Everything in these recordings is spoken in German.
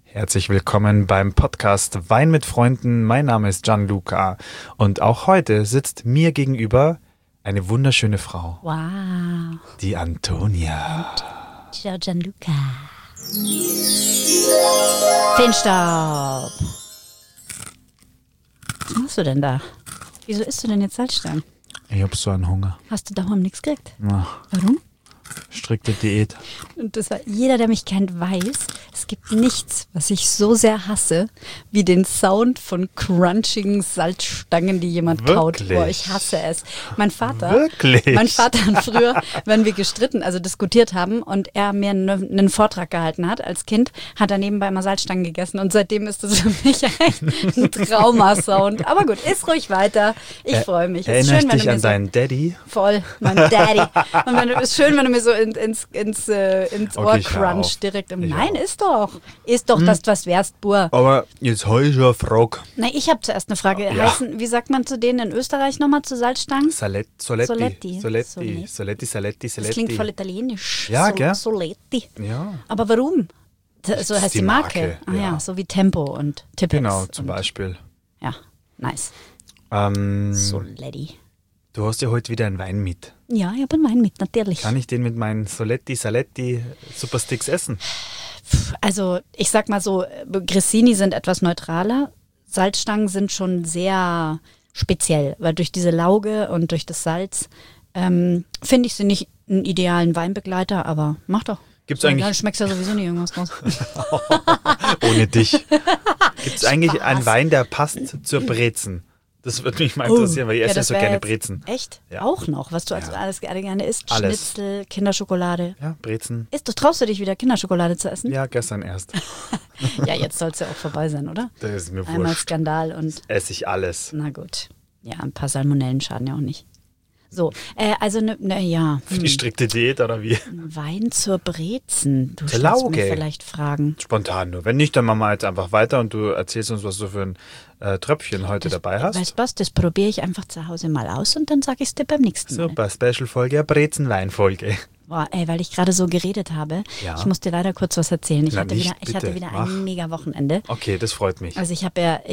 Herzlich willkommen beim Podcast Wein mit Freunden. Mein Name ist Gianluca und auch heute sitzt mir gegenüber eine wunderschöne Frau. Wow. Die Antonia. Ciao Gianluca. Feenstaub. Was machst du denn da? Wieso isst du denn jetzt Salzstangen? Ich hab so einen Hunger. Hast du daheim nichts gekriegt? Ach, Warum? strikte Diät. Und das war, jeder, der mich kennt, weiß, es gibt nichts, was ich so sehr hasse, wie den Sound von crunchigen Salzstangen, die jemand kaut. Wirklich? Boah, ich hasse es. Mein Vater hat früher, wenn wir gestritten, also diskutiert haben und er mir einen Vortrag gehalten hat als Kind, hat er nebenbei immer Salzstangen gegessen und seitdem ist das für mich echt ein Traumasound. Aber gut, iss ruhig weiter. Ich freue mich. Erinnerst du dich an deinen Daddy? Voll, mein Daddy. Und ist schön, wenn du mir so ins Ohr Okay, ich hör crunch auf. direkt im. Ich Nein, auch. ist doch, dass du was wärst, Bur. Aber jetzt habe ich schon eine Frage. Nein, ich habe zuerst eine Frage. Ja. Wie sagt man zu denen in Österreich nochmal zu Salzstangen? Soletti. Das klingt voll italienisch. Ja, gell? Soletti. Ja, Aber warum? So heißt die Marke. Ah ja. ja, so wie Tempo und Tippex. genau, zum und, Beispiel. Ja, nice. Du Soletti. hast ja heute wieder einen Wein mit. Ja, ich habe einen Wein mit, natürlich. Kann ich den mit meinen Saletti Supersticks essen? Also ich sag mal so, Grissini sind etwas neutraler. Salzstangen sind schon sehr speziell, weil durch diese Lauge und durch das Salz finde ich sie nicht einen idealen Weinbegleiter, aber mach doch. Gibt's So, eigentlich- dann schmeckst ja sowieso nie irgendwas raus. Ohne dich. Gibt es eigentlich einen Wein, der passt zur Brezen? Das würde mich mal interessieren, weil ich esse ja das so wär gerne jetzt- Brezen. Echt? Ja. Auch noch, was du also alles gerne isst? Alles. Schnitzel, Kinderschokolade. Ja, Brezen. Traust du dich wieder Kinderschokolade zu essen? Ja, gestern erst. Ja, jetzt soll es ja auch vorbei sein, oder? Das ist mir Einmal wurscht. Skandal und Esse ich alles. na gut. Ja, ein paar Salmonellen schaden ja auch nicht. So, also Für die strikte Diät oder wie? Wein zur Brezen. Du Zur stellst Lauge. mir vielleicht Fragen. Spontan nur. Wenn nicht, dann machen wir jetzt einfach weiter und du erzählst uns, was du für ein Tröpfchen heute dabei hast. Weißt du was, das probiere ich einfach zu Hause mal aus und dann sage ich es dir beim nächsten Mal. Super, Special-Folge, ja, Brezen-Wein-Folge. Boah, weil ich gerade so geredet habe. Ja. Ich muss dir leider kurz was erzählen. Ich Na hatte nicht, wieder bitte, ein mach. mega Wochenende. Okay, das freut mich. Also ich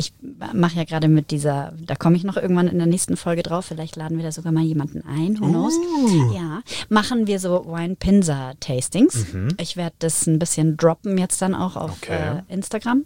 mache ja gerade mit dieser, da komme ich noch irgendwann in der nächsten Folge drauf, vielleicht laden wir da sogar mal jemanden ein, who knows. Ja, machen wir so Wine-Pinsa-Tastings. Ich werde das ein bisschen droppen jetzt dann auch auf Okay. Instagram.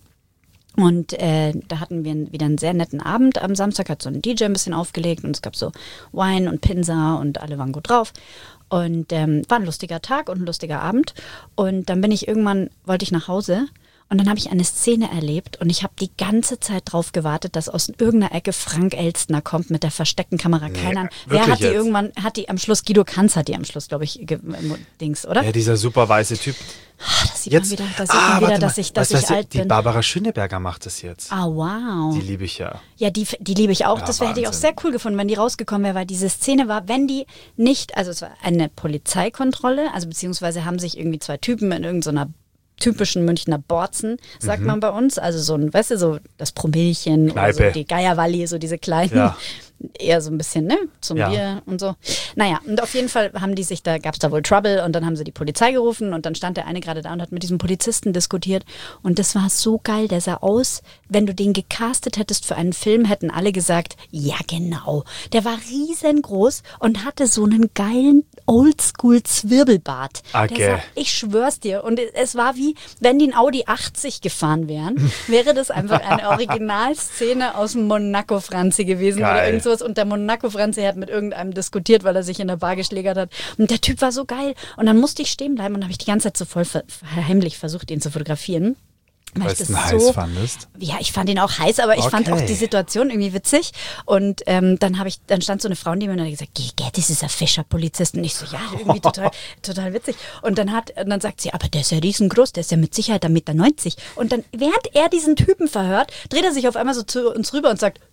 Und da hatten wir wieder einen sehr netten Abend. Am Samstag hat so ein DJ ein bisschen aufgelegt und es gab so Wein und Pinsa und alle waren gut drauf. Und war ein lustiger Tag und ein lustiger Abend. Und dann wollte ich nach Hause und dann habe ich eine Szene erlebt und ich habe die ganze Zeit drauf gewartet, dass aus irgendeiner Ecke Frank Elstner kommt mit der versteckten Kamera. Keine Ahnung. Wer wirklich hat die jetzt? irgendwann, Guido Kanz hat die am Schluss, glaube ich, Dings, oder? Ja, dieser super weiße Typ. Da sieht man wieder, warte dass mal. ich Weißt du, alt die bin. Barbara Schöneberger macht das jetzt. Ah, wow. Die liebe ich ja. Ja, die liebe ich auch. Ja, Das hätte ich auch Wahnsinn. sehr cool gefunden, wenn die rausgekommen wäre, weil diese Szene war, wenn die nicht, also es war eine Polizeikontrolle, also beziehungsweise haben sich irgendwie zwei Typen in irgendeiner typischen Münchner Borzen, sagt man bei uns, also so ein, weißt du, so das Promillchen oder so Kneipe. die Geierwalli, so diese kleinen, Ja. eher so ein bisschen, ne, zum Ja. Bier und so. Naja, und auf jeden Fall gab es da wohl Trouble und dann haben sie die Polizei gerufen und dann stand der eine gerade da und hat mit diesem Polizisten diskutiert und das war so geil, der sah aus, wenn du den gecastet hättest für einen Film, hätten alle gesagt, ja genau, der war riesengroß und hatte so einen geilen Oldschool-Zwirbelbart. Okay. Der sah, ich schwör's dir, und es war wie, wenn die in Audi 80 gefahren wären, wäre das einfach eine Originalszene aus dem Monaco-Franzi gewesen oder Geil. irgend sowas. Und der Monaco-Franzi hat mit irgendeinem diskutiert, weil er sich in der Bar geschlägert hat. Und der Typ war so geil. Und dann musste ich stehen bleiben und habe ich die ganze Zeit so voll heimlich versucht, ihn zu fotografieren. Weil du ihn heiß fandest. Ja, ich fand ihn auch heiß, aber ich fand auch die Situation irgendwie witzig. Und dann stand so eine Frau neben mir und hat gesagt, geh, das ist ein Fischer-Polizist. Und ich so, ja, irgendwie total witzig. Und dann sagt sie, aber der ist ja riesengroß, der ist ja mit Sicherheit 1,90 Meter. Und dann, während er diesen Typen verhört, dreht er sich auf einmal so zu uns rüber und sagt,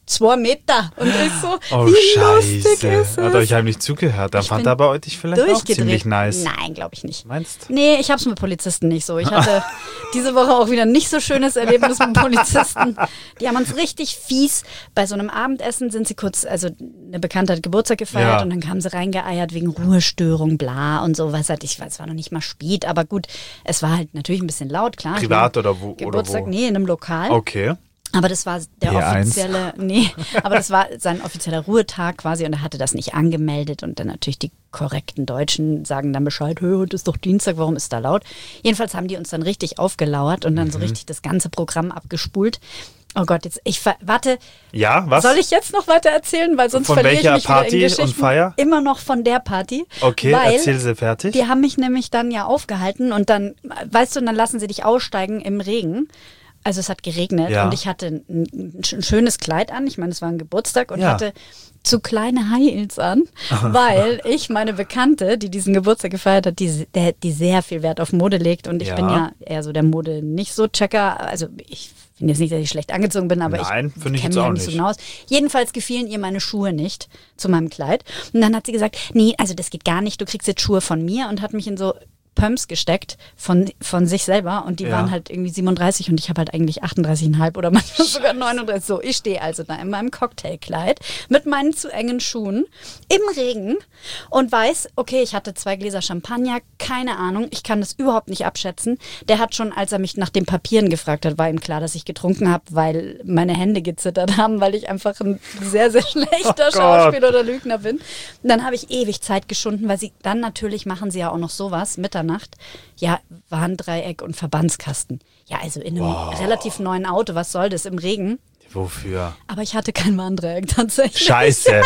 2 Meter. Und ich so, Oh, wie lustig Scheiße. ist Hat es? euch heimlich zugehört. Dann Ich fand bin er aber dich vielleicht auch Durchgedreht. ziemlich nice. Nein, glaube ich nicht. Meinst? Nee, ich habe es mit Polizisten nicht so. Ich hatte diese Woche auch wieder ein nicht so schönes Erlebnis mit Polizisten. Die haben uns richtig fies. Bei so einem Abendessen sind sie kurz, also eine Bekannte hat Geburtstag gefeiert Ja. und dann kamen sie reingeeiert wegen Ruhestörung, bla und so. Was halt, ich weiß, es war noch nicht mal spät, aber gut, es war halt natürlich ein bisschen laut, klar. Ich Privat meine, oder wo? Geburtstag, Oder wo? nee, in einem Lokal. Okay. Aber das war der P1. offizielle, aber das war sein offizieller Ruhetag quasi und er hatte das nicht angemeldet und dann natürlich die korrekten Deutschen sagen dann Bescheid, heute ist doch Dienstag, warum ist da laut? Jedenfalls haben die uns dann richtig aufgelauert und dann so richtig das ganze Programm abgespult. Oh Gott, jetzt, warte, Ja, was? soll ich jetzt noch weiter erzählen, weil sonst Von verliere ich welcher mich wieder Party in und Geschichten. Feier? Immer noch von der Party. Okay, weil erzähl sie fertig. die haben mich nämlich dann ja aufgehalten und dann, weißt du, und dann lassen sie dich aussteigen im Regen. Also es hat geregnet Ja. und ich hatte ein schönes Kleid an. Ich meine, es war ein Geburtstag und Ja. hatte zu kleine High Heels an, weil ich meine Bekannte, die diesen Geburtstag gefeiert hat, die sehr viel Wert auf Mode legt und ich Ja. bin ja eher so der Mode nicht so Checker. Also ich finde jetzt nicht, dass ich schlecht angezogen bin, aber Nein, ich finde ich kenne jetzt mich auch ja nicht so nicht. genau aus. Jedenfalls gefielen ihr meine Schuhe nicht zu meinem Kleid. Und dann hat sie gesagt, nee, also das geht gar nicht, du kriegst jetzt Schuhe von mir und hat mich in so Pumps gesteckt von sich selber und die Ja. waren halt irgendwie 37 und ich habe halt eigentlich 38,5 oder manchmal sogar 39. So, ich stehe also da in meinem Cocktailkleid mit meinen zu engen Schuhen im Regen und weiß, okay, ich hatte 2 Gläser Champagner, keine Ahnung, ich kann das überhaupt nicht abschätzen. Der hat schon, als er mich nach den Papieren gefragt hat, war ihm klar, dass ich getrunken habe, weil meine Hände gezittert haben, weil ich einfach ein sehr, sehr schlechter Oh Gott. Schauspieler oder Lügner bin. Und dann habe ich ewig Zeit geschunden, weil sie dann natürlich machen sie ja auch noch sowas, Mitternacht. Ja, Warndreieck und Verbandskasten. Ja, also in einem relativ neuen Auto, was soll das im Regen? Wofür? Aber ich hatte kein Warndreieck tatsächlich. Scheiße.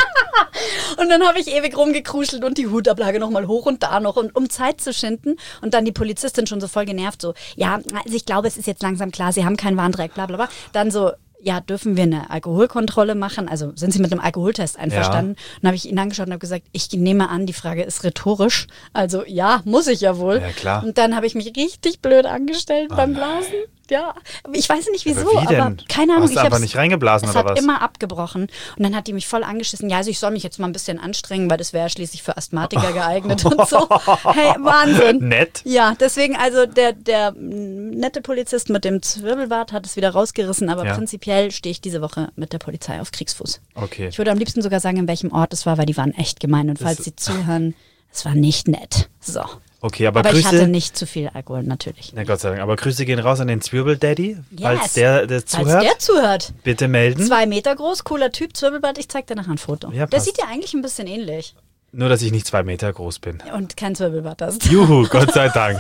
Und dann habe ich ewig rumgekruschelt und die Hutablage nochmal hoch und da noch, und, um Zeit zu schinden. Und dann die Polizistin schon so voll genervt, so, ja, also ich glaube, es ist jetzt langsam klar, Sie haben kein Warndreieck, bla bla bla. Dann so, ja, dürfen wir eine Alkoholkontrolle machen? Also sind Sie mit einem Alkoholtest einverstanden? Und dann habe ich ihn angeschaut und habe gesagt, ich nehme an, die Frage ist rhetorisch. Also ja, muss ich ja wohl. Ja, klar. Und dann habe ich mich richtig blöd angestellt beim Blasen. Ja, ich weiß nicht wieso, Aber wie aber denn? keine Ahnung. Hast du einfach nicht reingeblasen es oder hat was? immer abgebrochen. Und dann hat die mich voll angeschissen. Ja, also ich soll mich jetzt mal ein bisschen anstrengen, weil das wäre ja schließlich für Asthmatiker geeignet und so. Hey, Wahnsinn. Nett. Ja, deswegen also der nette Polizist mit dem Zwirbelbart hat es wieder rausgerissen, aber Ja. prinzipiell stehe ich diese Woche mit der Polizei auf Kriegsfuß. Okay. Ich würde am liebsten sogar sagen, in welchem Ort es war, weil die waren echt gemein. Und falls sie zuhören, es war nicht nett. So. Okay, aber ich hatte Grüße. nicht zu viel Alkohol, natürlich. Na Gott sei Dank. Aber Grüße gehen raus an den Zwirbel-Daddy. Falls Yes. der Falls zuhört, der zuhört. bitte melden. 2 Meter groß, cooler Typ, Zwirbelbart, ich zeig dir nachher ein Foto. Ja, der passt. sieht ja eigentlich ein bisschen ähnlich. Nur, dass ich nicht 2 Meter groß bin. Und kein Zwirbelbart hast. Juhu, Gott sei Dank.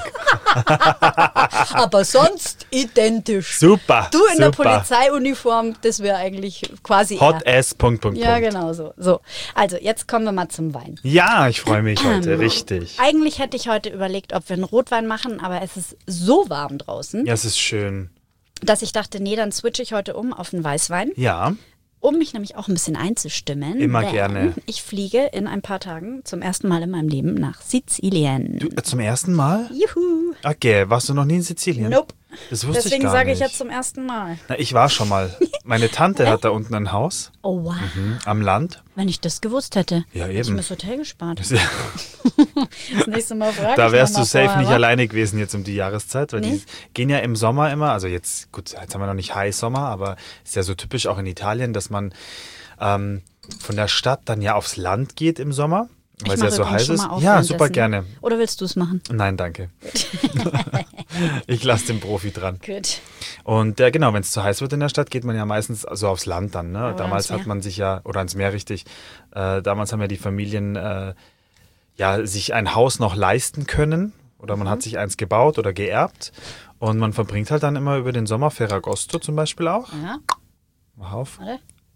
Aber sonst identisch. Super. Du in der super. Polizeiuniform, das wäre eigentlich quasi Hot er. ass, Punkt. Ja, genau so. So, also jetzt kommen wir mal zum Wein. Ja, ich freue mich heute, richtig. Eigentlich hätte ich heute überlegt, ob wir einen Rotwein machen, aber es ist so warm draußen, Ja, es ist schön. dass ich dachte, nee, dann switche ich heute um auf einen Weißwein, Ja, um mich nämlich auch ein bisschen einzustimmen. Immer denn gerne. Ich fliege in ein paar Tagen zum ersten Mal in meinem Leben nach Sizilien. du zum ersten Mal? Juhu. Okay, warst du noch nie in Sizilien? Nope. Das wusste Deswegen ich gar sage nicht. ich jetzt zum ersten Mal. Na, ich war schon mal. Meine Tante hat da unten ein Haus Oh wow. am Land. Wenn ich das gewusst hätte, Ja, hätte ich eben. mir das Hotel gespart. Das nächste Mal frage Da ich wärst noch mal du safe vorher, nicht wa? alleine gewesen jetzt um die Jahreszeit, weil Nee. die gehen ja im Sommer immer, also jetzt, gut, jetzt haben wir noch nicht High-Sommer, aber ist ja so typisch auch in Italien, dass man von der Stadt dann ja aufs Land geht im Sommer, weil es ja mache so übrigens heiß schon ist. mal auf Ja, währenddessen. super gerne. Oder willst du es machen? Nein, danke. Ich lasse den Profi dran. Gut. Und genau, wenn es zu heiß wird in der Stadt, geht man ja meistens so aufs Land dann. Ne? Oder Damals ans hat Meer. man sich ja, oder ans Meer richtig, damals haben ja die Familien ja sich ein Haus noch leisten können. Oder man hat sich eins gebaut oder geerbt. Und man verbringt halt dann immer über den Sommer Ferragosto zum Beispiel auch. Ja, Mach auf. warte.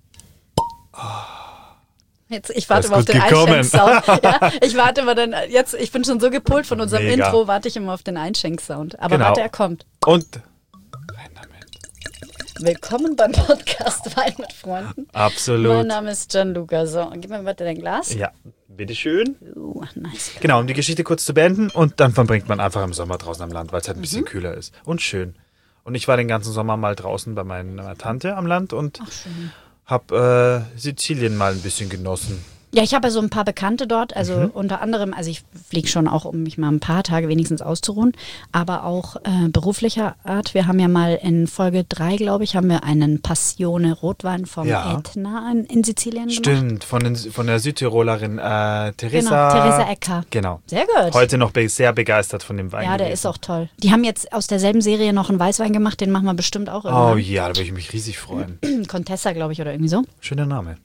Jetzt, ich warte Das mal auf ist den gut gekommen. Einschenksound. Ja, ich warte mal dann, jetzt, ich bin schon so gepult von unserem Mega. Intro, warte ich immer auf den Einschenksound. Aber Genau. warte, er kommt. Und rein damit. Willkommen beim Podcast Wein mit Freunden. Absolut. Mein Name ist Gianluca. So, gib mir bitte dein Glas. Ja, bitteschön. Nice. Genau, um die Geschichte kurz zu beenden. Und dann verbringt man einfach im Sommer draußen am Land, weil es halt ein bisschen kühler ist. Und schön. Und ich war den ganzen Sommer mal draußen bei meiner Tante am Land und habe Sizilien mal ein bisschen genossen. Ja, ich habe ja so ein paar Bekannte dort, also unter anderem, also ich fliege schon auch, um mich mal ein paar Tage wenigstens auszuruhen, aber auch beruflicher Art. Wir haben ja mal in Folge 3, glaube ich, haben wir einen Passione Rotwein vom Etna in Sizilien gemacht. Stimmt, von der Südtirolerin Teresa. Genau, Teresa Ecker. Genau. Sehr gut. Heute noch sehr begeistert von dem Wein. Ja, der ist auch toll. Die haben jetzt aus derselben Serie noch einen Weißwein gemacht, den machen wir bestimmt auch Oh irgendwann. ja, da würde ich mich riesig freuen. Contessa, glaube ich, oder irgendwie so. Schöner Name.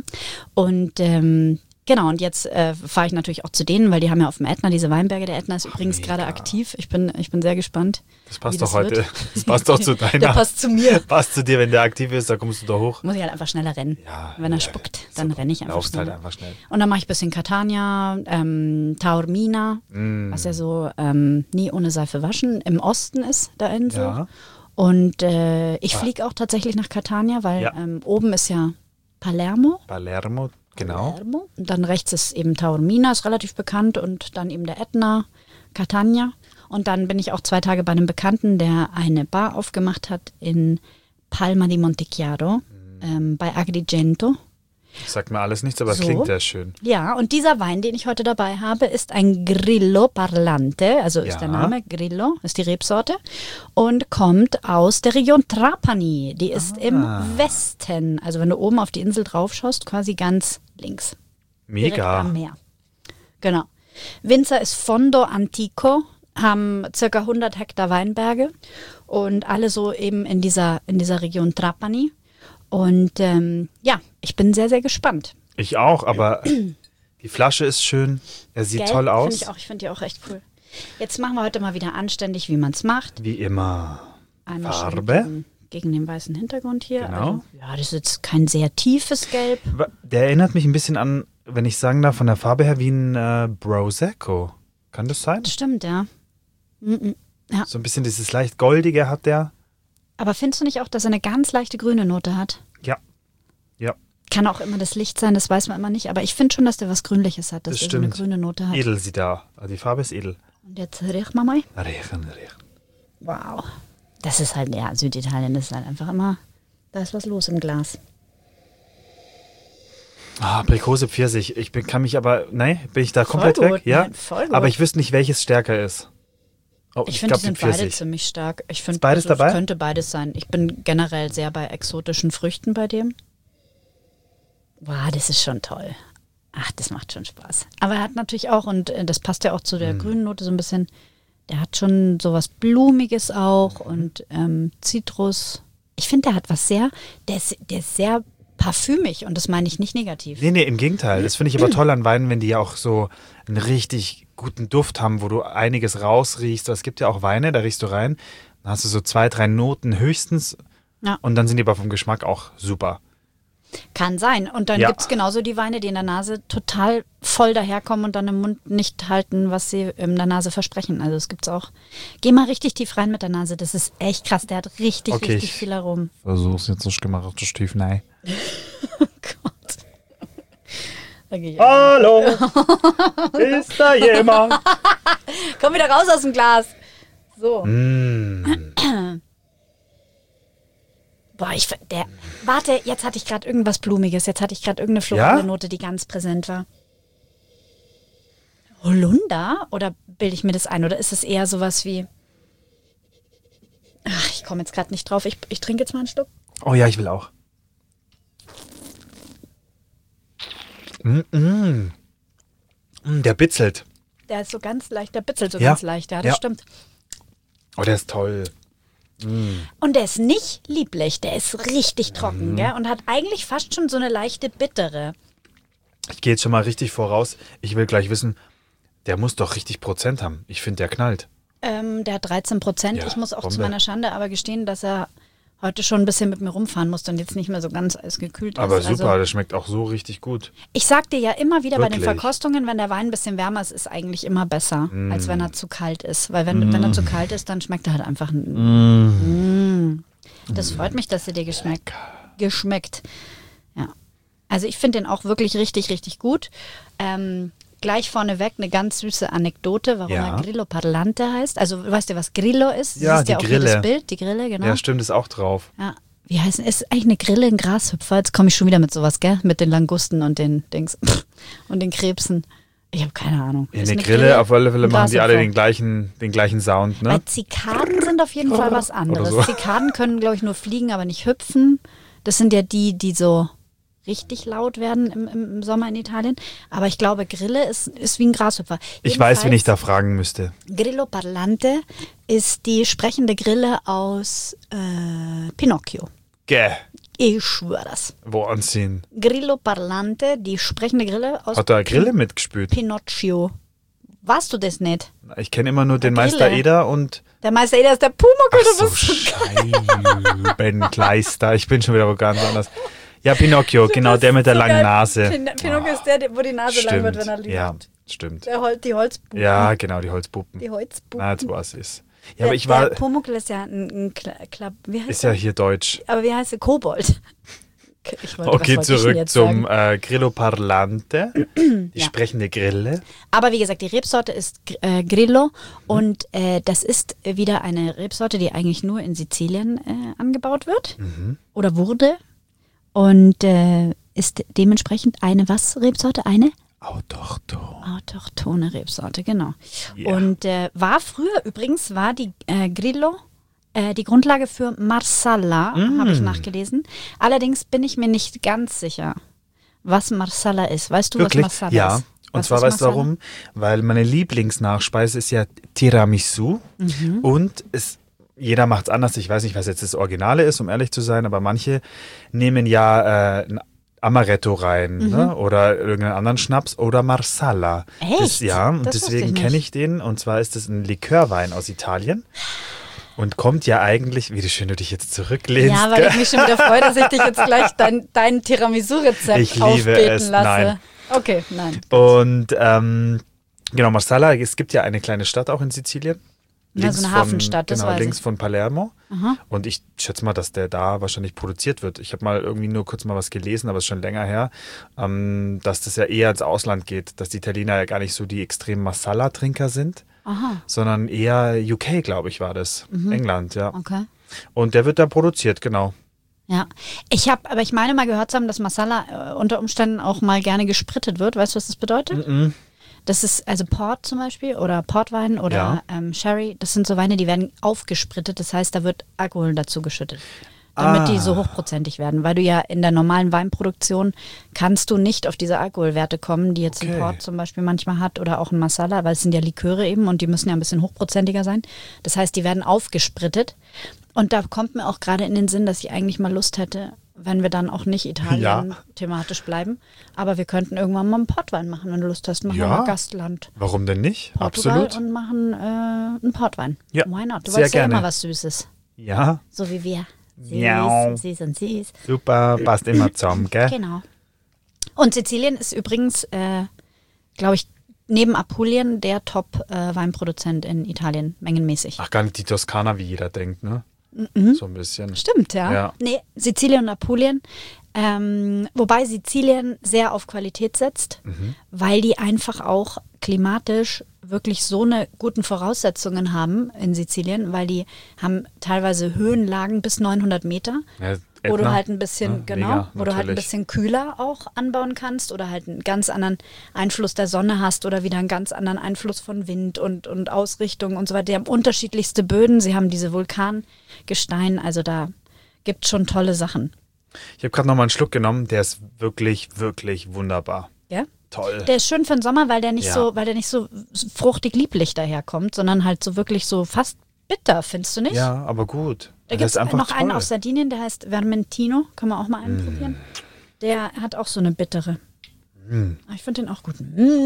Und genau, und jetzt fahre ich natürlich auch zu denen, weil die haben ja auf dem Ätna diese Weinberge. Der Ätna ist übrigens mega. gerade aktiv. Ich bin sehr gespannt. Das passt wie doch das heute. wird. Das passt doch zu deiner. Der passt zu mir. Passt zu dir, wenn der aktiv ist, da kommst du da hoch. Muss ich halt einfach schneller rennen. Ja, Wenn er ja, spuckt, dann renne ich einfach Laufst schneller. halt einfach schnell. Und dann mache ich ein bisschen Catania, Taormina, was ja so nie ohne Seife waschen im Osten ist, da Insel. Ja. Und ich fliege auch tatsächlich nach Catania, weil Ja. oben ist ja Palermo. Palermo, genau. Palermo. Und dann rechts ist eben Taormina, ist relativ bekannt. Und dann eben der Ätna, Catania. Und dann bin ich auch 2 Tage bei einem Bekannten, der eine Bar aufgemacht hat in Palma di Montechiaro, bei Agrigento. Das sagt mir alles nichts, aber es So. klingt sehr schön. Ja, und dieser Wein, den ich heute dabei habe, ist ein Grillo Parlante, also ist Ja. der Name Grillo, ist die Rebsorte und kommt aus der Region Trapani. Die ist im Westen, also wenn du oben auf die Insel drauf schaust, quasi ganz links. Direkt Mega. am Meer. Genau. Winzer ist Fondo Antico, haben circa 100 Hektar Weinberge und alle so eben in dieser Region Trapani. Und ja, ich bin sehr, sehr gespannt. Ich auch, aber die Flasche ist schön. Er sieht Gelb toll aus. Finde ich auch, ich finde die auch echt cool. Jetzt machen wir heute mal wieder anständig, wie man es macht. Wie immer. Einmal schön Farbe. gegen den weißen Hintergrund hier. Genau. Also, ja, das ist jetzt kein sehr tiefes Gelb. Der erinnert mich ein bisschen an, wenn ich sagen darf, von der Farbe her wie ein Prosecco. Kann das sein? Das stimmt, ja. So ein bisschen dieses leicht goldige hat der. Aber findest du nicht auch, dass er eine ganz leichte grüne Note hat? Ja. Ja. Kann auch immer das Licht sein, das weiß man immer nicht. Aber ich finde schon, dass der was Grünliches hat, dass Das er so eine stimmt. grüne Note hat. Edel sieht er. Die Farbe ist edel. Und jetzt riechen wir mal. Riechen. Wow. Das ist halt, ja, Süditalien ist halt einfach immer, da ist was los im Glas. Aprikose, Pfirsich. Kann mich aber, nein, bin ich da komplett gut, weg? Ja. nein, voll gut. Aber ich wüsste nicht, welches stärker ist. Oh, Ich finde, glaub, die sind beide ziemlich stark. Ich finde, beides dabei? Es könnte beides sein. Ich bin generell sehr bei exotischen Früchten bei dem. Wow, das ist schon toll. Ach, das macht schon Spaß. Aber er hat natürlich auch, und das passt ja auch zu der grünen Note so ein bisschen, der hat schon sowas Blumiges auch und Zitrus. Ich finde, der hat was der ist sehr parfümig und das meine ich nicht negativ. Nee, im Gegenteil. Das finde ich aber toll an Weinen, wenn die ja auch so einen richtig guten Duft haben, wo du einiges rausriechst. Es gibt ja auch Weine, da riechst du rein, dann hast du so 2, 3 Noten höchstens Ja. und dann sind die aber vom Geschmack auch super. Kann sein. Und dann Ja. gibt es genauso die Weine, die in der Nase total voll daherkommen und dann im Mund nicht halten, was sie in der Nase versprechen. Also es gibt's auch. Geh mal richtig tief rein mit der Nase. Das ist echt krass. Der hat richtig, Okay, richtig viel Aromen. Versuch's jetzt nicht gemacht, das tief, nein. Oh Gott. Da geh ich Hallo, ist da jemand? Komm wieder raus aus dem Glas. So. Boah, warte, jetzt hatte ich gerade irgendwas Blumiges. Jetzt hatte ich gerade irgendeine florale Ja? Note, die ganz präsent war. Holunder? Oder bilde ich mir das ein? Oder ist es eher sowas wie... Ach, ich komme jetzt gerade nicht drauf. Ich trinke jetzt mal einen Schluck. Oh ja, ich will auch. Der bitzelt. Der ist so ganz leicht, der bitzelt so Ja. ganz leicht. Ja, das Ja. stimmt. Oh, der ist toll. Und der ist nicht lieblich, der ist richtig trocken, gell? Und hat eigentlich fast schon so eine leichte bittere. Ich gehe jetzt schon mal richtig voraus. Ich will gleich wissen, der muss doch richtig Prozent haben. Ich finde, der knallt. Der hat 13%. Ja, Ich muss auch zu Bombe. meiner Schande aber gestehen, dass er heute schon ein bisschen mit mir rumfahren musste und jetzt nicht mehr so ganz eisgekühlt Aber ist. super, Also, das schmeckt auch so richtig gut. ich sag dir ja immer wieder bei den Wirklich? Verkostungen, wenn der Wein ein bisschen wärmer ist, ist eigentlich immer besser, als wenn er zu kalt ist. Weil wenn er zu kalt ist, dann schmeckt er halt einfach. Das freut mich, dass er dir geschmeckt. Ja. Also ich finde den auch wirklich richtig, richtig gut. Gleich vorneweg eine ganz süße Anekdote, warum Ja. er Grillo Parlante heißt. Also weißt du, was Grillo ist? Ja, Siehst die ja auch Grille. hier das Bild, die Grille, genau. Ja, stimmt, ist auch drauf. Ja, wie heißen, ist eigentlich eine Grille ein Grashüpfer? Jetzt komme ich schon wieder mit sowas, gell? Mit den Langusten und den Dings und den Krebsen. Ich habe keine Ahnung. Ja, eine Grille, auf alle Fälle machen die alle den gleichen Sound, ne? Weil Zikaden sind auf jeden Fall was anderes. So. Zikaden können, glaube ich, nur fliegen, aber nicht hüpfen. Das sind ja die so richtig laut werden im Sommer in Italien. Aber ich glaube, Grille ist wie ein Grashüpfer. Ich weiß, wen ich da fragen müsste. Grillo Parlante ist die sprechende Grille aus Pinocchio. Gäh. Ich schwöre das. Wahnsinn. Grillo Parlante, die sprechende Grille aus Hat da eine Grille mitgespielt? Pinocchio. Warst du das nicht? Ich kenne immer nur den Grille. Meister Eder und... Der Meister Eder ist der Pumuckl, Ach du so, bist so Scheibenkleister. Ich bin schon wieder ganz anders. Ja, Pinocchio, genau, der mit der langen Nase. Pinocchio ist der, wo die Nase lang wird, wenn er liegt. Ja, stimmt. Die Holzpuppen. Ja, genau, die Holzpuppen. Die Holzpuppen. Na, jetzt weiß ich's. Ja, aber ich war... Der Pumuckl ist ja ein wie heißt Ist ja hier deutsch. Aber wie heißt der? Kobold. Okay, zurück zum Grillo Parlante, die sprechende Grille. Aber wie gesagt, die Rebsorte ist Grillo und das ist wieder eine Rebsorte, die eigentlich nur in Sizilien angebaut wird oder wurde und ist dementsprechend eine Rebsorte? Eine? Autochtone Rebsorte, genau. Yeah. Und übrigens war die Grillo die Grundlage für Marsala, habe ich nachgelesen. Allerdings bin ich mir nicht ganz sicher, was Marsala ist. Weißt du, Wirklich? was Marsala ja. ist? Und zwar weißt du warum? Weil meine Lieblingsnachspeise ist ja Tiramisu und jeder macht es anders. Ich weiß nicht, was jetzt das Originale ist, um ehrlich zu sein, aber manche nehmen ja ein Amaretto rein ne? Oder irgendeinen anderen Schnaps oder Marsala. Echt? Und deswegen kenne ich den. Und zwar ist es ein Likörwein aus Italien. Und kommt ja eigentlich, wie schön du dich jetzt zurücklehnst. Ja, weil ich mich schon wieder freue, dass ich dich jetzt gleich dein Tiramisu-Rezept aufbeten lasse. Nein. Okay, nein. Und genau, Marsala, es gibt ja eine kleine Stadt auch in Sizilien. Ja, so eine Hafenstadt, das weiß ich. Links von Palermo. Und ich schätze mal, dass der da wahrscheinlich produziert wird. Ich habe mal irgendwie nur kurz mal was gelesen, aber es ist schon länger her, dass das ja eher ins Ausland geht, dass die Italiener ja gar nicht so die extremen Masala-Trinker sind. Sondern eher UK, glaube ich, war das. England, ja. Okay. Und der wird da produziert, genau. Ja, aber ich meine mal gehört zu haben, dass Marsala unter Umständen auch mal gerne gesprittet wird. Weißt du, was das bedeutet? Das ist also Port zum Beispiel oder Portwein oder Sherry. Das sind so Weine, die werden aufgesprittet. Das heißt, da wird Alkohol dazu geschüttet, damit die so hochprozentig werden. Weil du ja in der normalen Weinproduktion kannst du nicht auf diese Alkoholwerte kommen, die jetzt ein Port zum Beispiel manchmal hat oder auch ein Marsala, weil es sind ja Liköre eben und die müssen ja ein bisschen hochprozentiger sein. Das heißt, die werden aufgesprittet. Und da kommt mir auch gerade in den Sinn, dass ich eigentlich mal Lust hätte, wenn wir dann auch nicht Italien thematisch bleiben. Aber wir könnten irgendwann mal einen Portwein machen, wenn du Lust hast. Machen wir mal Gastland. Warum denn nicht? Portugal Absolut. Und machen einen Portwein. Ja, why not? Du sehr wolltest ja gerne. immer was Süßes. Ja. So wie wir. Süß und süß. Super, passt immer zusammen, gell? Genau. Und Sizilien ist übrigens, glaube ich, neben Apulien der Top-Weinproduzent in Italien, mengenmäßig. Ach, gar nicht die Toskana, wie jeder denkt, ne? So ein bisschen. Stimmt, ja. Nee, Sizilien und Apulien. Wobei Sizilien sehr auf Qualität setzt, weil die einfach auch klimatisch wirklich so eine guten Voraussetzungen haben in Sizilien, weil die haben teilweise Höhenlagen bis 900 Meter, Ja, wo du Ätna. halt ein bisschen, Ja, mega, wo du halt ein natürlich. bisschen kühler auch anbauen kannst oder halt einen ganz anderen Einfluss der Sonne hast oder wieder einen ganz anderen Einfluss von Wind und Ausrichtung und so weiter. Die haben unterschiedlichste Böden, sie haben diese Vulkangestein, also da gibt es schon tolle Sachen. Ich habe gerade noch mal einen Schluck genommen, der ist wirklich, wirklich wunderbar. Ja? Toll. Der ist schön für den Sommer, weil der nicht Ja. so fruchtig lieblich daherkommt, sondern halt so wirklich so fast bitter, findest du nicht? Ja, aber gut. Da Das gibt es ist einfach noch einen toll. auf Sardinien, der heißt Vermentino, können wir auch mal einen probieren. Der hat auch so eine bittere. Ich finde den auch gut.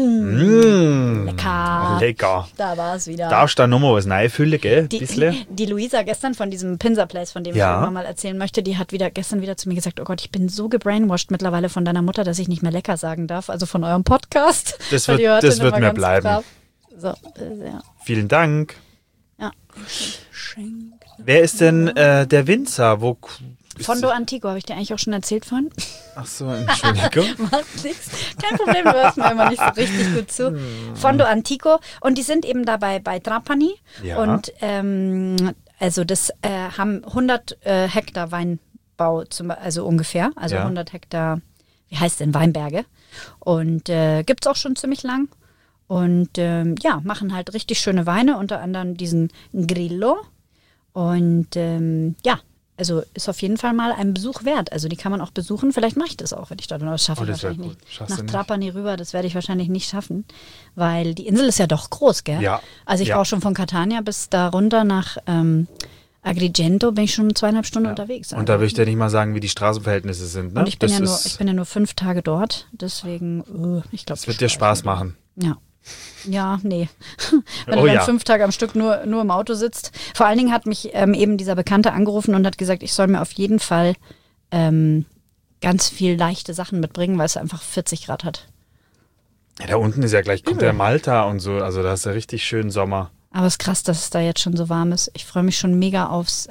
Lecker. Lecker. Da war es wieder. Darfst du da nochmal was reinfüllen, gell? Die Luisa gestern von diesem Pinsa Place, von dem ich irgendwann mal erzählen möchte, die hat gestern wieder zu mir gesagt, oh Gott, ich bin so gebrainwashed mittlerweile von deiner Mutter, dass ich nicht mehr lecker sagen darf, also von eurem Podcast. Das Weil wird- die hört das den wird immer mir ganz bleiben. brav. So, ja. Vielen Dank. Ja. Schenk. Wer ist denn der Winzer? Fondo Antico, habe ich dir eigentlich auch schon erzählt von? Ach so, Entschuldigung. Macht nichts. Kein Problem, du hörst mir immer nicht so richtig gut zu. Fondo Antico. Und die sind eben dabei bei Trapani. Ja. Und also das haben 100 Hektar Weinbau, also ungefähr, also 100 Hektar, wie heißt denn, Weinberge. Und gibt es auch schon ziemlich lang. Und machen halt richtig schöne Weine, unter anderem diesen Grillo. Und also ist auf jeden Fall mal ein Besuch wert. Also die kann man auch besuchen. Vielleicht mache ich das auch, wenn ich dort noch schaffe. Das wahrscheinlich gut. nicht. Nach Trapani rüber, das werde ich wahrscheinlich nicht schaffen. Weil die Insel ist ja doch groß, gell? Ja. Also ich brauche schon von Catania bis da runter nach Agrigento bin ich schon 2,5 Stunden unterwegs. Und da würde ich dir nicht mal sagen, wie die Straßenverhältnisse sind. Ne? Und ich bin ja nur 5 Tage dort. Deswegen, ich glaube. Es wird dir Spaß machen. Ja. Ja, nee. Wenn du dann 5 Tage am Stück nur im Auto sitzt. Vor allen Dingen hat mich eben dieser Bekannte angerufen und hat gesagt, ich soll mir auf jeden Fall ganz viel leichte Sachen mitbringen, weil es einfach 40 Grad hat. Ja, da unten ist ja gleich, kommt der Malta und so, also da ist ja richtig schön Sommer. Aber es ist krass, dass es da jetzt schon so warm ist. Ich freue mich schon mega aufs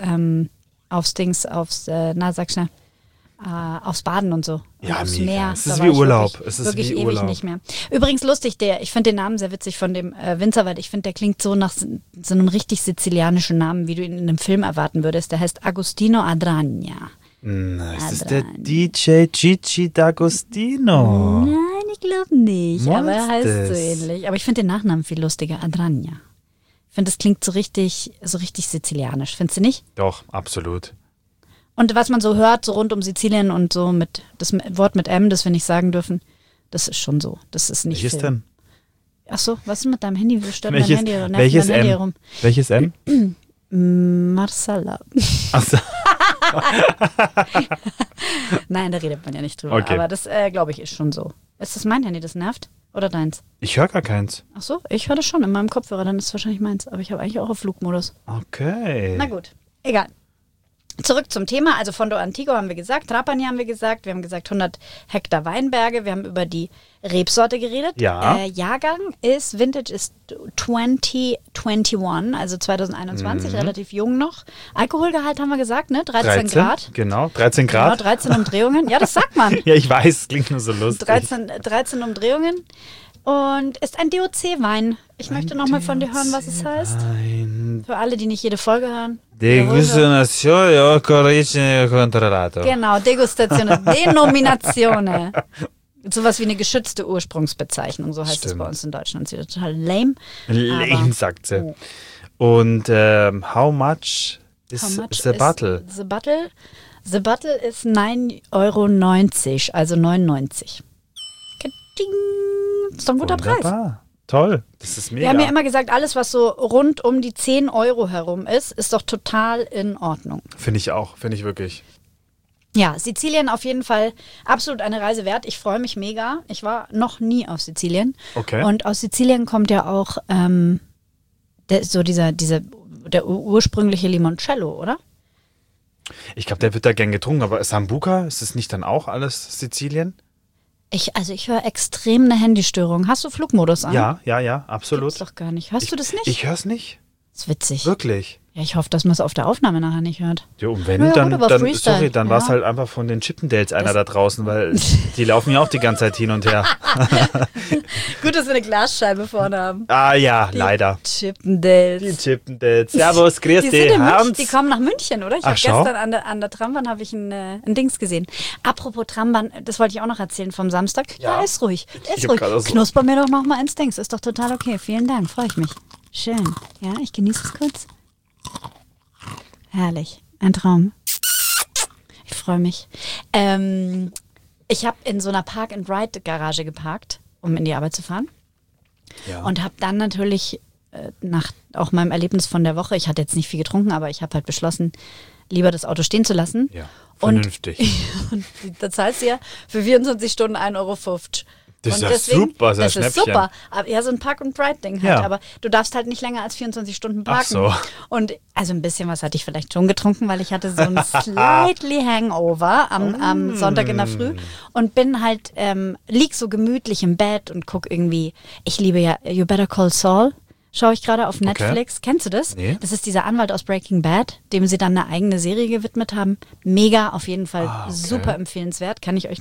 Baden und so. Und Ja, aufs mega. Meer. Es Da ist war wie ich Urlaub. Wirklich ewig nicht mehr. Übrigens lustig, ich finde den Namen sehr witzig von dem Winzer, weil ich finde, der klingt so nach so einem richtig sizilianischen Namen, wie du ihn in einem Film erwarten würdest. Der heißt Agostino Adragna. Ist das der DJ Gigi D'Agostino? Nein, ich glaube nicht. Was Aber er heißt das? so ähnlich. Aber ich finde den Nachnamen viel lustiger. Adragna. Ich finde, das klingt so richtig sizilianisch. Findest du nicht? Doch, absolut. Und was man so hört, so rund um Sizilien und so mit das Wort mit M, das wir nicht sagen dürfen, das ist schon so. Das ist nicht Welches Film. denn? Ach so, was ist mit deinem Handy? Wie stört mein Handy? Nervt welches mein Handy M? herum? Welches M? Marcella. Achso. Nein, da redet man ja nicht drüber. Okay. Aber das, glaube ich, ist schon so. Ist das mein Handy, das nervt? Oder deins? Ich höre gar keins. Ach so, ich höre das schon in meinem Kopfhörer, dann ist es wahrscheinlich meins. Aber ich habe eigentlich auch auf Flugmodus. Okay. Na gut, egal. Zurück zum Thema, also Fondo Antigo haben wir gesagt, Trapani haben wir gesagt 100 Hektar Weinberge, wir haben über die Rebsorte geredet. Ja. Jahrgang Vintage ist 2021, also 2021, relativ jung noch. Alkoholgehalt haben wir gesagt, ne? 13 Grad. Genau, 13 Grad. Genau, 13 Umdrehungen. Ja, das sagt man. Ja, ich weiß, es klingt nur so lustig. 13 Umdrehungen und ist ein DOC-Wein. Ich möchte nochmal von dir hören, was es heißt. Für alle, die nicht jede Folge hören. Degustazione corrige controllato. Genau, Degustazione, Denominazione. Sowas wie eine geschützte Ursprungsbezeichnung, so heißt es bei uns in Deutschland. Das ist total lame. Lame, sagt sie. Und how much is the bottle? The bottle ist 9,90 Euro, also 99. Kading. Das ist doch ein guter Preis. Wunderbar. Toll, das ist mega. Wir haben ja immer gesagt, alles, was so rund um die 10 Euro herum ist doch total in Ordnung. Finde ich auch, finde ich wirklich. Ja, Sizilien auf jeden Fall absolut eine Reise wert. Ich freue mich mega. Ich war noch nie auf Sizilien. Okay. Und aus Sizilien kommt ja auch der ursprüngliche Limoncello, oder? Ich glaube, der wird da gern getrunken, aber Sambuca, ist das nicht dann auch alles Sizilien? Ich höre extrem eine Handystörung. Hast du Flugmodus an? Ja, absolut. Gibt's doch gar nicht. Hörst du das nicht? Ich höre es nicht. Das ist witzig. Wirklich. Ja, ich hoffe, dass man es auf der Aufnahme nachher nicht hört. Ja, und wenn, Ja, dann gut, aber Freestyle. dann war es halt einfach von den Chippendales einer da draußen, weil die laufen ja auch die ganze Zeit hin und her. Gut, dass wir eine Glasscheibe vorne haben. Ah ja, leider. Chippendales. Die Chippendales. Servus, grüß Die, dich, sind in München, Hans. die kommen nach München, oder? Ich Ach, habe schau. gestern an der Trambahn habe ich ein Dings gesehen. Apropos Trambahn, das wollte ich auch noch erzählen vom Samstag. Ja, ist ruhig. Ich Ist hab ruhig. gerade so- Knusper mir doch noch mal ins Dings. Ist doch total okay. Vielen Dank. Freue ich mich. Schön. Ja, ich genieße es kurz. Herrlich. Ein Traum. Ich freue mich. Ich habe in so einer Park-and-Ride-Garage geparkt, um in die Arbeit zu fahren. Ja. Und habe dann natürlich nach auch meinem Erlebnis von der Woche, ich hatte jetzt nicht viel getrunken, aber ich habe halt beschlossen, lieber das Auto stehen zu lassen. Ja, vernünftig. Und da zahlst du ja für 24 Stunden 1,50 Euro. Das ist Und ja super, das ist das ein ist Schnäppchen. super. Aber ja, so ein Park-and-Ride-Ding halt. Ja. Aber du darfst halt nicht länger als 24 Stunden parken. Ach so. Und also ein bisschen was hatte ich vielleicht schon getrunken, weil ich hatte so ein slightly Hangover am Sonntag in der Früh und bin halt, lieg so gemütlich im Bett und guck irgendwie, ich liebe ja You Better Call Saul. Schaue ich gerade auf Netflix. Kennst du das? Nee. Das ist dieser Anwalt aus Breaking Bad, dem sie dann eine eigene Serie gewidmet haben. Mega, auf jeden Fall okay. super empfehlenswert. Kann ich euch nur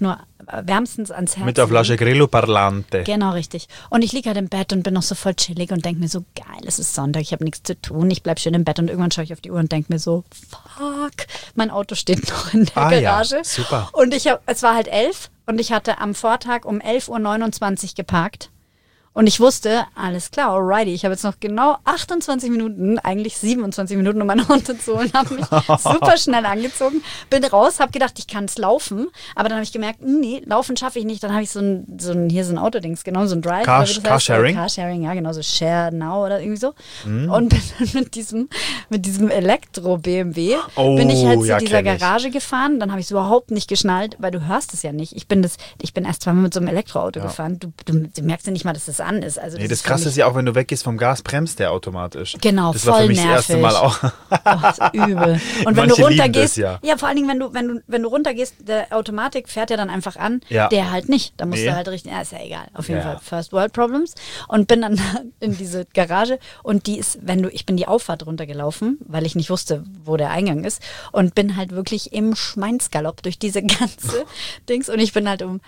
wärmstens ans Herz. Mit der Flasche Grillo Parlante. Genau, richtig. Und ich liege halt im Bett und bin noch so voll chillig und denke mir so, geil, es ist Sonntag, ich habe nichts zu tun, ich bleib schön im Bett und irgendwann schaue ich auf die Uhr und denke mir so, fuck, mein Auto steht noch in der Garage. Ja, super. Und es war halt 11 und ich hatte am Vortag um 11:29 Uhr geparkt. Und ich wusste, alles klar, alrighty, ich habe jetzt noch genau 28 Minuten, eigentlich 27 Minuten, um meine Hunde zu holen, habe mich super schnell angezogen, bin raus, habe gedacht, ich kann es laufen, aber dann habe ich gemerkt, nee, laufen schaffe ich nicht. Dann habe ich so ein Autodings genommen, so ein Drive. Carsharing? Carsharing, ja genau, so Share Now oder irgendwie so. Und bin dann mit diesem Elektro-BMW bin ich halt zu dieser Garage gefahren, dann habe ich es überhaupt nicht geschnallt, weil du hörst es ja nicht. Ich bin erst zweimal mit so einem Elektroauto gefahren, du merkst ja nicht mal, dass das an ist. Also das Krasse ist ja auch, wenn du weggehst vom Gas, bremst der automatisch. Genau, das voll war für mich nervig. Das erste Mal auch. Das ist übel. Und wenn Manche du runtergehst, lieben das, ja, vor allen Dingen, wenn du runtergehst, der Automatik fährt ja dann einfach an, der halt nicht. Da musst du halt richtig, ist ja egal. Auf jeden Fall First World Problems. Und bin dann in diese Garage und ich bin die Auffahrt runtergelaufen, weil ich nicht wusste, wo der Eingang ist und bin halt wirklich im Schweinsgalopp durch diese ganze Dings und ich bin halt um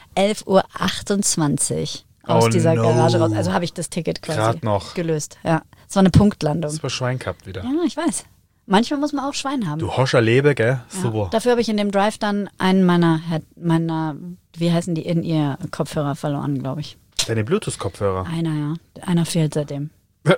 11:28 Uhr aus dieser Garage raus. Also habe ich das Ticket quasi gelöst. Ja, es war eine Punktlandung. Das war Schwein gehabt wieder. Ja, ich weiß. Manchmal muss man auch Schwein haben. Du Hoscher lebe, gell? Ja. Super. Dafür habe ich in dem Drive dann einen meiner wie heißen die, In-Ear-Kopfhörer verloren, glaube ich. Deine Bluetooth-Kopfhörer? Einer fehlt seitdem. Ja,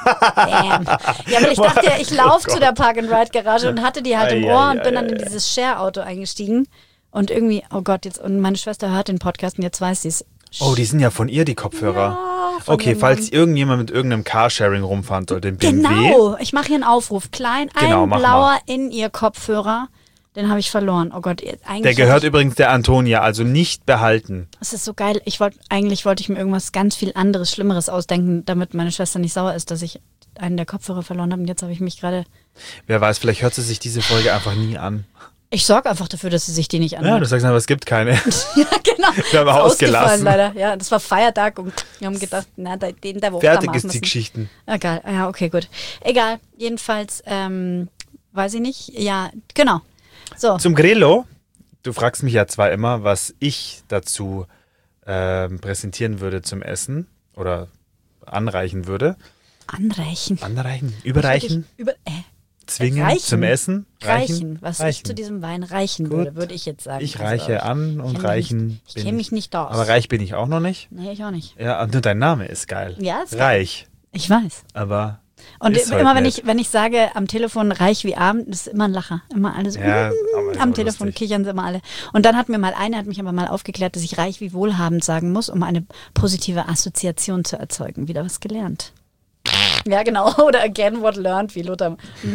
weil ich dachte ja, ich laufe zu der Park-and-Ride-Garage und hatte die halt im Ohr und bin dann in dieses Share-Auto eingestiegen. Und irgendwie, oh Gott, und meine Schwester hört den Podcast und jetzt weiß sie es. Oh, die sind ja von ihr, die Kopfhörer. Ja, okay, falls irgendjemand mit irgendeinem Carsharing rumfahren sollte, den BMW. Genau, ich mache hier einen Aufruf. Ein blauer In-Ear-Kopfhörer, den habe ich verloren. Oh Gott, der gehört übrigens der Antonia, also nicht behalten. Das ist so geil. Eigentlich wollte ich mir irgendwas ganz viel anderes, Schlimmeres ausdenken, damit meine Schwester nicht sauer ist, dass ich einen der Kopfhörer verloren habe. Und jetzt habe ich mich gerade... Wer weiß, vielleicht hört sie sich diese Folge einfach nie an. Ich sorge einfach dafür, dass sie sich die nicht anhört. Ja, du sagst aber, es gibt keine. Ja, genau. Wir haben ausgelassen. Leider. Ja, das war Feiertag und wir haben gedacht, den der Woche fertig ist die Geschichten. Egal. Ja, okay, gut. Egal. Jedenfalls, weiß ich nicht. Ja, genau. So. Zum Grillo. Du fragst mich ja zwar immer, was ich dazu präsentieren würde zum Essen oder anreichen würde. Anreichen? Überreichen? Zwingen reichen. zum Essen. Reichen. Was ich zu diesem Wein reichen würde, würde ich jetzt sagen. Ich reiche an und reichen Ich kenne mich nicht aus. Aber reich bin ich auch noch nicht. Nee, ich auch nicht. Ja, nur dein Name ist geil. Ja, ist reich. Geil. Ich weiß. Aber und immer wenn ich sage am Telefon reich wie arm, das ist immer ein Lacher. Immer alles am Telefon lustig. Kichern sie immer alle. Und dann hat mich aber mal aufgeklärt, dass ich reich wie wohlhabend sagen muss, um eine positive Assoziation zu erzeugen. Wieder was gelernt. Ja, genau. Oder again what learned, wie Lothar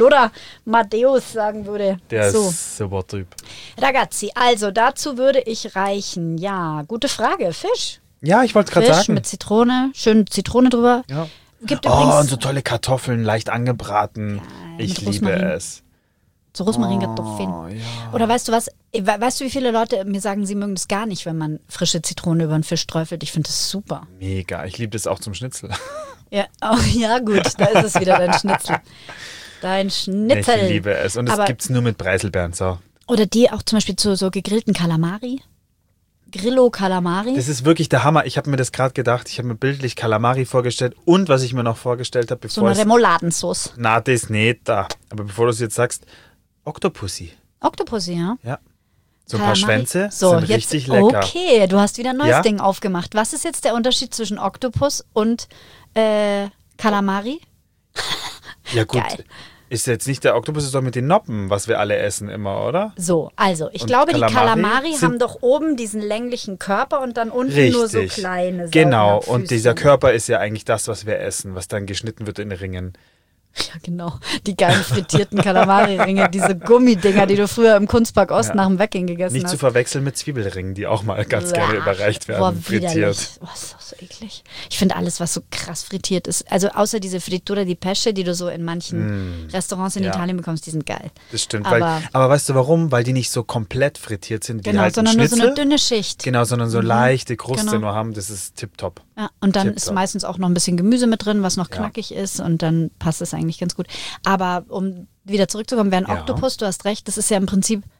Matthäus sagen würde. Der ist super Typ. Ragazzi, also dazu würde ich reichen. Ja, gute Frage. Fisch. Ja, ich wollte gerade sagen. Fisch mit Zitrone, schön Zitrone drüber. Ja. Gibt übrigens, und so tolle Kartoffeln, leicht angebraten. Ja, ich liebe es. So Rosmarinkartoffeln. Ja. Oder weißt du was? Weißt du, wie viele Leute mir sagen, sie mögen das gar nicht, wenn man frische Zitrone über einen Fisch träufelt? Ich finde das super. Mega. Ich liebe das auch zum Schnitzel. Ja, ja gut, da ist es wieder dein Schnitzel. Dein Schnitzel. Ich liebe es. Und es gibt es nur mit Preiselbeeren. So. Oder die auch zum Beispiel zu so gegrillten Kalamari. Grillo Calamari. Das ist wirklich der Hammer. Ich habe mir das gerade gedacht. Ich habe mir bildlich Calamari vorgestellt. Und was ich mir noch vorgestellt habe, bevor so eine Remouladensauce. Na, das nicht da. Aber bevor du es jetzt sagst, Octopussy. Octopussy, ja. Ja. So ein paar Schwänze sind jetzt, richtig lecker. Okay, du hast wieder ein neues Ding aufgemacht. Was ist jetzt der Unterschied zwischen Oktopus und Calamari? Ja gut, geil. Ist jetzt nicht der Oktopus, ist doch mit den Noppen, was wir alle essen immer, oder? So, also ich glaube, die Calamari haben doch oben diesen länglichen Körper und dann unten nur so kleine Genau, und dieser Körper ist ja eigentlich das, was wir essen, was dann geschnitten wird in Ringen. Ja, genau. Die geilen frittierten Kalamari-Ringe, diese Gummidinger, die du früher im Kunstpark Ost nach dem Weggehen gegessen hast. Nicht zu verwechseln mit Zwiebelringen, die auch mal ganz gerne überreicht werden, frittiert. Boah, ist doch so eklig. Ich finde alles, was so krass frittiert ist, also außer diese Frittura di Pesce, die du so in manchen Restaurants in Italien bekommst, die sind geil. Das stimmt, aber weißt du warum? Weil die nicht so komplett frittiert sind, genau, halt sondern nur so eine dünne Schicht. Genau, sondern so leichte Kruste nur haben, das ist tipptopp. Ja, und dann ist meistens auch noch ein bisschen Gemüse mit drin, was noch knackig ist und dann passt es eigentlich ganz gut. Aber um wieder zurückzukommen, wäre ein Oktopus, du hast recht, das ist ja im Prinzip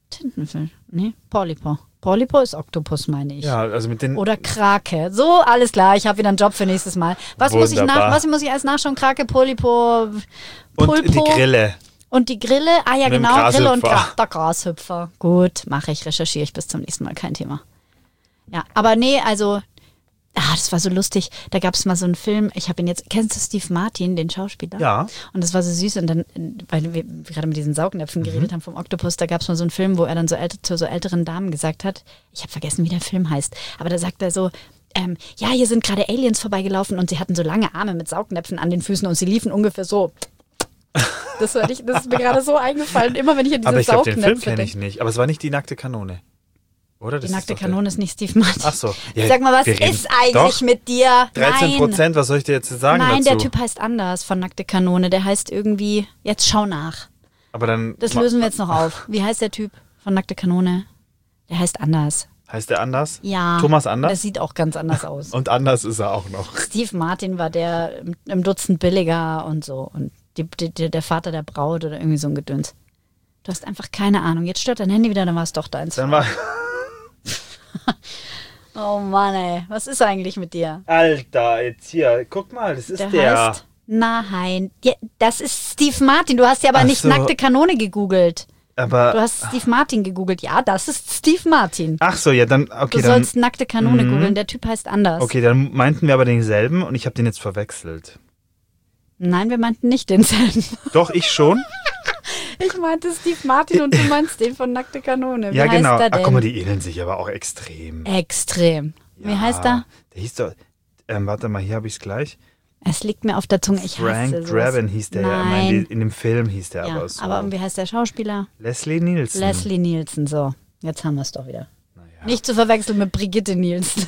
Tintenfisch. Nee, Polypo. Polypo ist Oktopus, meine ich. Ja, also mit den... Oder Krake. So, alles klar. Ich habe wieder einen Job für nächstes Mal. Was muss ich alles nachschauen? Krake, Polypo, Pulpo. Und die Grille. Und die Grille. Ah ja, Mit dem genau. Grille und Grashüpfer. der Grashüpfer. Gut, mache ich. Recherchiere ich bis zum nächsten Mal. Kein Thema. Ja, aber nee, also... das war so lustig. Da gab es mal so einen Film. Ich habe ihn jetzt... Kennst du Steve Martin, den Schauspieler? Ja. Und das war so süß. Und dann, weil wir gerade mit diesen Saugnäpfen geredet haben vom Oktopus, da gab es mal so einen Film, wo er dann zu so älteren Damen gesagt hat, ich habe vergessen, wie der Film heißt, aber da sagt er so, ja, hier sind gerade Aliens vorbeigelaufen und sie hatten so lange Arme mit Saugnäpfen an den Füßen und sie liefen ungefähr so. Das ist mir gerade so eingefallen, immer wenn ich an diese Aber ich glaube, Saugnäpfe den Film kenne denke. ich nicht. Aber es war nicht die nackte Kanone. Oder? Die nackte Kanone ist nicht Steve Martin. Ach so. Ja, Sag mal, was wir reden- ist eigentlich Doch, mit dir? 13%, was soll ich dir jetzt sagen Nein, dazu? der Typ heißt anders von Nackte Kanone. Der heißt irgendwie, jetzt schau nach. Aber dann... Das lösen wir jetzt noch auf. Wie heißt der Typ von Nackte Kanone? Der heißt anders. Heißt der anders? Ja. Thomas Der Anders? sieht auch ganz anders aus. Und anders ist er auch noch. Steve Martin war der im Dutzend billiger und so. Und der Vater der Braut oder irgendwie so ein Gedöns. Du hast einfach keine Ahnung. Jetzt stört dein Handy wieder, dann war es doch deins. Dann war... Oh Mann, ey. Was ist eigentlich mit dir? Alter, jetzt hier. Guck mal, das ist der. heißt... Nein. Ja, das ist Steve Martin. Du hast ja aber Ach nicht so. Nackte Kanone gegoogelt. Aber... Du hast Steve Martin gegoogelt. Ja, das ist Steve Martin. Ach so, ja, dann... Okay, Du dann... sollst Nackte Kanone googeln. Der Typ heißt anders. Okay, dann meinten wir aber denselben und ich habe den jetzt verwechselt. Nein, wir meinten nicht denselben. Doch, ich schon? Ich meinte Steve Martin und du meinst den von Nackte Kanone. Wie Ja, heißt genau. er denn? Ach, guck mal, die ähneln sich aber auch extrem. Extrem. Wie Ja, heißt er? Der hieß doch... warte mal, hier habe ich es gleich. Es liegt mir auf der Zunge. Ich Frank hasse sowas. Drabin hieß der ja. Ich meine, Nein. in dem Film hieß der Ja, aber so. aber wie heißt der Schauspieler? Leslie Nielsen. Leslie Nielsen. So, jetzt haben wir es doch wieder. Naja. Nicht zu verwechseln mit Brigitte Nielsen.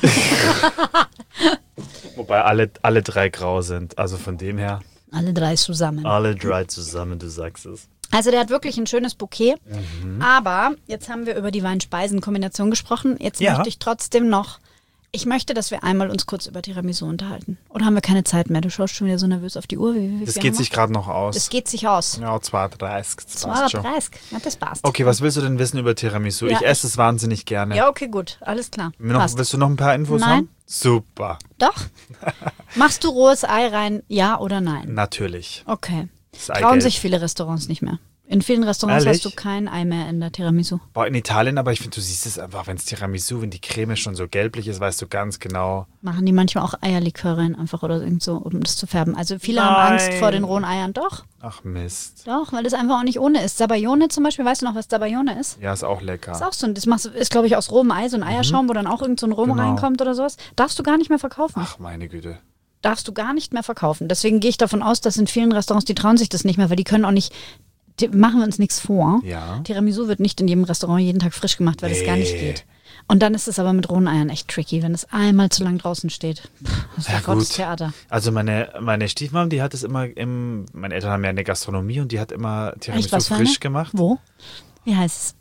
Wobei alle drei grau sind. Also von dem her, Alle drei zusammen. alle drei zusammen, du sagst es. Also der hat wirklich ein schönes Bouquet. Mhm. Aber jetzt haben wir über die Wein-Speisen-Kombination gesprochen. Jetzt Ja. möchte ich trotzdem noch... Ich möchte, dass wir einmal uns kurz über Tiramisu unterhalten. Oder haben wir keine Zeit mehr? Du schaust schon wieder so nervös auf die Uhr. Wie Das viel geht haben sich wir? gerade noch aus. Das geht sich aus. Ja, 2,30. Das passt schon. 2,30. Ja, das passt. Okay, was willst du denn wissen über Tiramisu? Ja, Ich esse es wahnsinnig gerne. Ja, okay, gut. Alles klar. Passt. Willst du noch ein paar Infos Nein. haben? Super. Doch. Machst du rohes Ei rein, ja oder nein? Natürlich. Okay. Das Trauen Eigelb. sich viele Restaurants nicht mehr. In vielen Restaurants Ehrlich? hast du kein Ei mehr in der Tiramisu. Boah, in Italien, aber ich finde, du siehst es einfach, wenn es Tiramisu, wenn die Creme schon so gelblich ist, weißt du ganz genau. Machen die manchmal auch Eierlikör rein einfach oder irgend so, um das zu färben. Also viele Nein. haben Angst vor den rohen Eiern. Doch, Ach Mist. doch, weil das einfach auch nicht ohne ist. Sabayone zum Beispiel, weißt du noch, was Sabayone ist? Ja, ist auch lecker. Das ist auch so ein, ist glaube ich aus rohem Ei, so ein Eierschaum, wo dann auch irgend so ein Rum Genau. reinkommt oder sowas. Darfst du gar nicht mehr verkaufen. Ach, meine Güte. Darfst du gar nicht mehr verkaufen. Deswegen gehe ich davon aus, dass in vielen Restaurants, die trauen sich das nicht mehr, weil die können auch nicht, machen wir uns nichts vor. Ja. Tiramisu wird nicht in jedem Restaurant jeden Tag frisch gemacht, weil das gar nicht Nee. geht. Und dann ist es aber mit rohen Eiern echt tricky, wenn es einmal zu lang draußen steht. Das ist Ja, ja Gottes gut. Theater. Also meine Stiefmam, die hat es immer meine Eltern haben ja eine Gastronomie und die hat immer Tiramisu Echt, was für frisch eine? gemacht. Wo? Wie heißt es?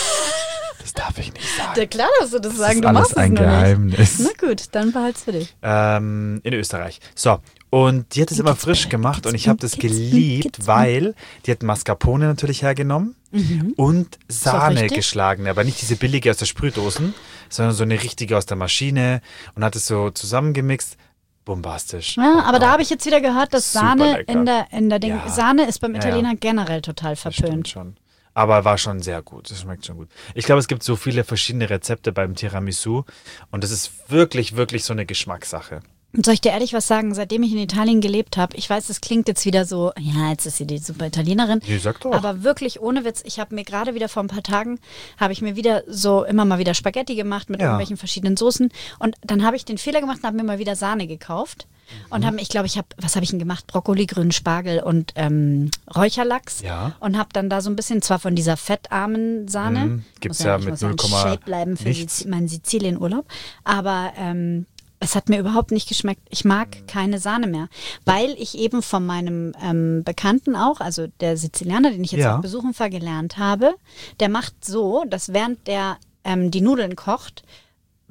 Das darf ich nicht sagen. Ja, klar, dass du das Das sagen, ist du alles machst es ein nur nicht. Geheimnis. Na gut, dann behalt's für dich. In Österreich. So, und die hat es immer frisch gemacht und ich habe das geliebt, weil die hat Mascarpone natürlich hergenommen und Sahne richtig? geschlagen, aber nicht diese billige aus der Sprühdosen, sondern so eine richtige aus der Maschine und hat es so zusammengemixt. Bombastisch. Ja, aber da habe ich jetzt wieder gehört, dass Super Sahne lecker. in der Ding. Ja. Sahne ist beim Ja, Italiener generell total Das stimmt verpönt. schon. Aber war schon sehr gut. Das schmeckt schon gut. Ich glaube, es gibt so viele verschiedene Rezepte beim Tiramisu und das ist wirklich, wirklich so eine Geschmackssache. Und soll ich dir ehrlich was sagen, seitdem ich in Italien gelebt habe, ich weiß, das klingt jetzt wieder so, ja, jetzt ist sie die super Italienerin. Nee, sag doch. Aber wirklich ohne Witz, ich habe mir gerade wieder vor ein paar Tagen, habe ich mir wieder so immer mal wieder Spaghetti gemacht mit Ja. irgendwelchen verschiedenen Soßen. Und dann habe ich den Fehler gemacht und habe mir mal wieder Sahne gekauft. Und habe, was habe ich denn gemacht? Brokkoli, grünen Spargel und Räucherlachs. Ja. Und habe dann da so ein bisschen zwar von dieser fettarmen Sahne. Gibt's muss ja ich mit muss ja in 0, Shape bleiben für nichts. meinen Sizilien-Urlaub. Aber es hat mir überhaupt nicht geschmeckt. Ich mag keine Sahne mehr, weil ich eben von meinem Bekannten auch, also der Sizilianer, den ich jetzt Ja. auch besuchen gelernt habe, der macht so, dass während der die Nudeln kocht,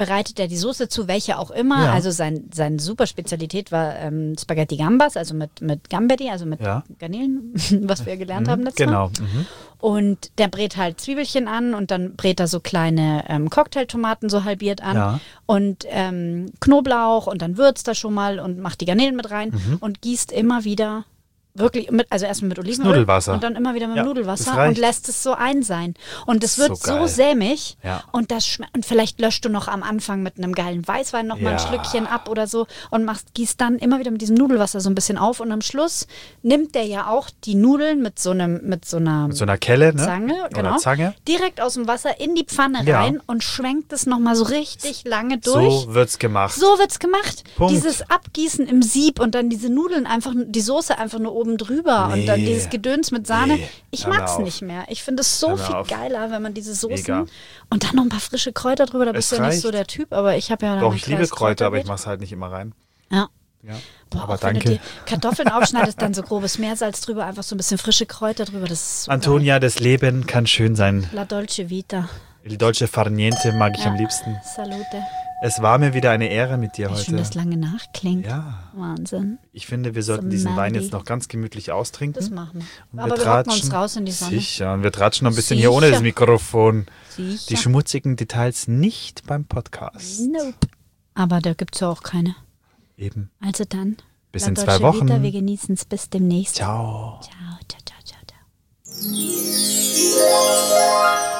bereitet er die Soße zu, welche auch immer. Ja. Also seine super Spezialität war Spaghetti Gambas, also mit Gambetti, also mit Garnelen, was wir gelernt haben letztes Mal. Genau. Mhm. Und der brät halt Zwiebelchen an und dann brät er so kleine Cocktailtomaten so halbiert an Ja. und Knoblauch und dann würzt er schon mal und macht die Garnelen mit rein und gießt immer wieder wirklich also erstmal mit Olivenöl Nudelwasser. und dann immer wieder mit Ja, Nudelwasser das reicht. und lässt es so ein sein. Und es wird So geil. so sämig Ja. und und vielleicht löscht du noch am Anfang mit einem geilen Weißwein noch mal ein Ja. Schlückchen ab oder so und gießt dann immer wieder mit diesem Nudelwasser so ein bisschen auf und am Schluss nimmt der ja auch die Nudeln mit so einer So einer Kelle, ne? Zange, Oder genau, Zange. direkt aus dem Wasser in die Pfanne Ja. rein und schwenkt es nochmal so richtig lange durch. So wird's gemacht. So wird's gemacht. Punkt. Dieses Abgießen im Sieb und dann diese Nudeln einfach, die Soße einfach nur oben drüber und dann dieses Gedöns mit Sahne. Nee. Ich Hör mir mag's auf. nicht mehr. Ich finde es so Hör mir viel auf. geiler, wenn man diese Soßen Mega. und dann noch ein paar frische Kräuter drüber. Da bist Es du ja nicht reicht. so der Typ, aber ich habe ja dann Doch, ein ich liebe kleines Kräuter, aber ich Kräuterbeet. mach's halt nicht immer rein. Ja. Ja. Boah, Aber auch wenn du danke. die Kartoffeln aufschneidest, dann so grobes Meersalz drüber, einfach so ein bisschen frische Kräuter drüber. Das ist so Antonia, das Leben kann schön sein. geil. La Dolce Vita. Il dolce far niente mag ich Ja. am liebsten. Salute. Es war mir wieder eine Ehre mit dir Wie schön heute. das lange nachklingt. Ja, Wahnsinn. ich finde, wir sollten diesen Wein Melody. jetzt noch ganz gemütlich austrinken. Das machen wir. Und Aber wir rocken uns raus in die Sonne. Sicher, und wir tratschen noch ein bisschen hier ohne Sicher. das Mikrofon. Die Sicher. schmutzigen Details nicht beim Podcast. Nope. Aber da gibt es ja auch keine. Eben. Also dann. Bis La in Dolce 2 Wochen. Vita, wir genießen es. Bis demnächst. Ciao. Ciao, ciao, ciao, ciao, ciao.